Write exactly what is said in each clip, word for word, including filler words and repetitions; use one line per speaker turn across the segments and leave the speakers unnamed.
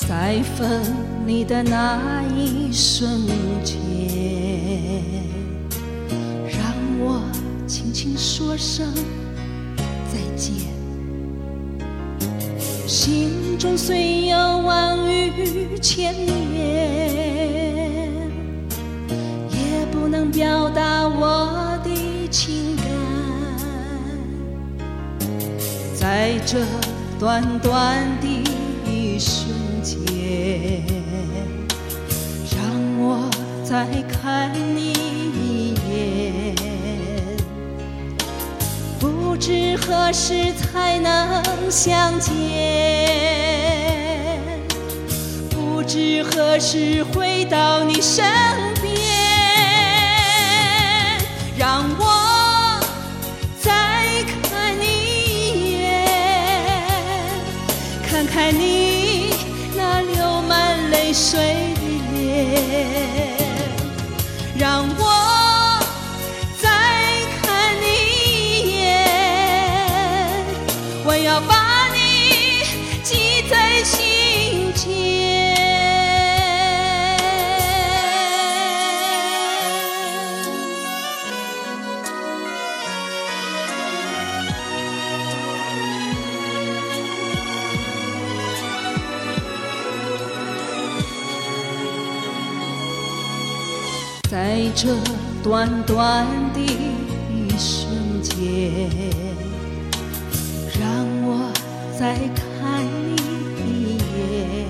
在分离的那一瞬间，让我轻轻说声再见。心中虽有万语千言，也不能表达我的情感。在这短短的一瞬间，让我再看你一眼，不知何时才能相见，不知何时回到你身边，让我再看你一眼，看看你那流满泪水的脸，让我再看你一眼，我要把你记在心间。在这短短的一瞬间，让我再看你一眼，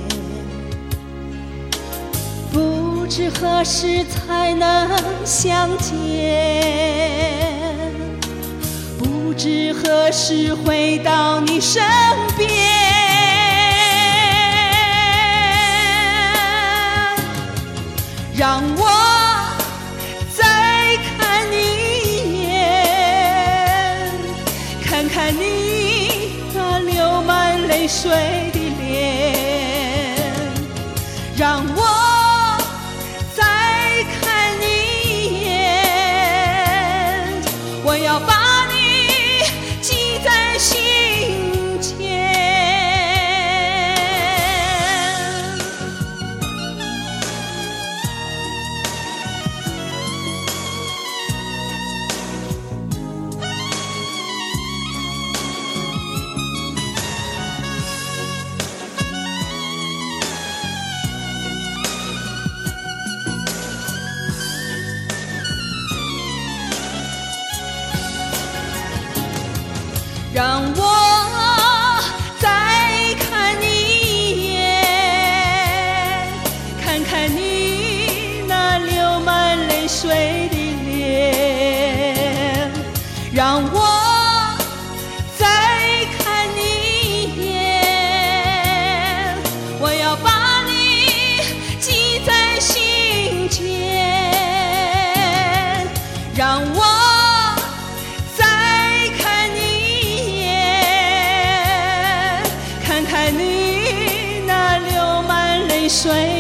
不知何时才能相见，不知何时回到你身边，让我看你那流满泪水的脸，让我再看你一眼，我要把你记在心间。让我再看你一眼，看看你那流满泪水的脸，让我再看你一眼，我要把你记在心间，让我看你那流满泪水